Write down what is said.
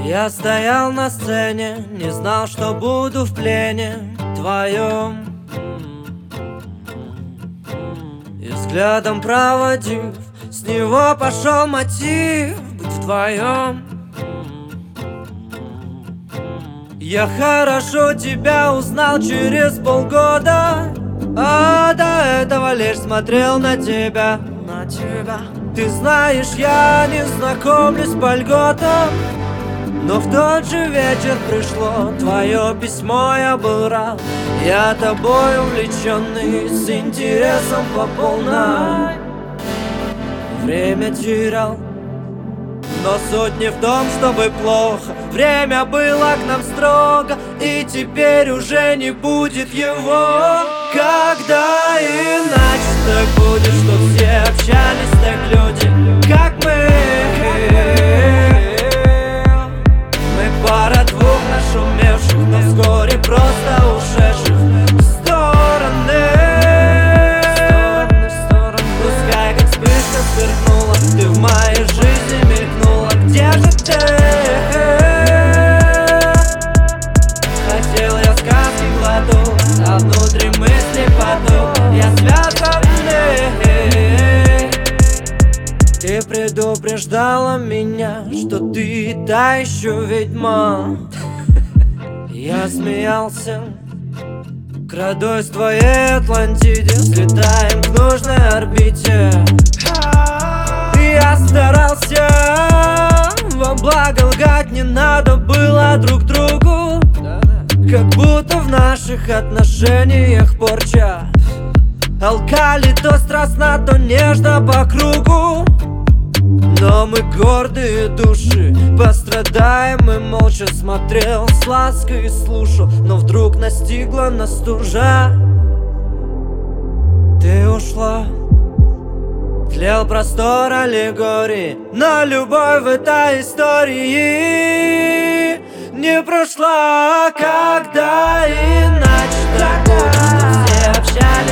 Я стоял на сцене, не знал, что буду в плене твоем. И взглядом проводив, с него пошел мотив быть вдвоем. Я хорошо тебя узнал через полгода, а до этого лишь смотрел на тебя. Ты знаешь, я не знакомлюсь по льготам, но в тот же вечер пришло твое письмо, я был рад. Я тобой увлеченный, с интересом по полной время терял. Но суть не в том, чтобы плохо, время было к нам строго, и теперь уже не будет его. Когда иначе так будет, что все общались так люди, как мы. Мы пара двух нашумевших, но вскоре просто ушедших в стороны. Пускай как вспышка сверкнула, ты в моей жизни мелькнула. Где же ты? Хотел я сказки глоту, а внутри мысли поту. Я связанный. Ты предупреждала меня, что ты та еще ведьма. Я смеялся, крадусь в твоей Атлантиде, взлетаем к нужной орбите. Я старался, во благо лгать не надо было друг другу, как будто в наших отношениях порча. Алкали то страстно, то нежно по кругу. Но мы гордые души, пострадаем и молча смотрел с лаской и слушал. Но вдруг настигла нас стужа. Ты ушла, тлел простор аллегории, но любовь в этой истории не прошла. Когда иначе так будет, что все общались